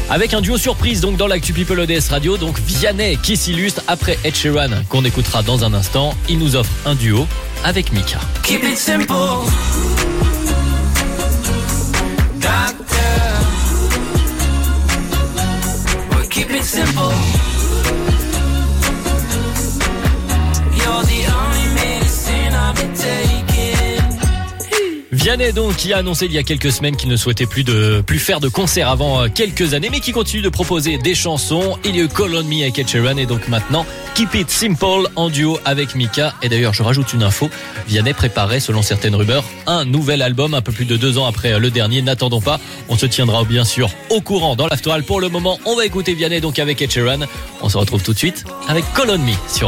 Avec un duo surprise donc dans l'actu People ODS Radio, donc Vianney qui s'illustre après Ed Sheeran qu'on écoutera dans un instant. Il nous offre un duo avec Mika. Keep it simple. Doctor. Well, keep it simple. You're the only medicine I've been taking. Vianney donc qui a annoncé il y a quelques semaines qu'il ne souhaitait plus faire de concerts avant quelques années, mais qui continue de proposer des chansons. Il y a eu Call on Me avec Ed Sheeran et donc maintenant Keep It Simple en duo avec Mika. Et d'ailleurs je rajoute une info, Vianney préparait selon certaines rumeurs un nouvel album un peu plus de 2 ans après le dernier. N'attendons pas, on se tiendra bien sûr au courant dans l'After. Pour le moment on va écouter Vianney donc avec Ed Sheeran. On se retrouve tout de suite avec Call on Me sur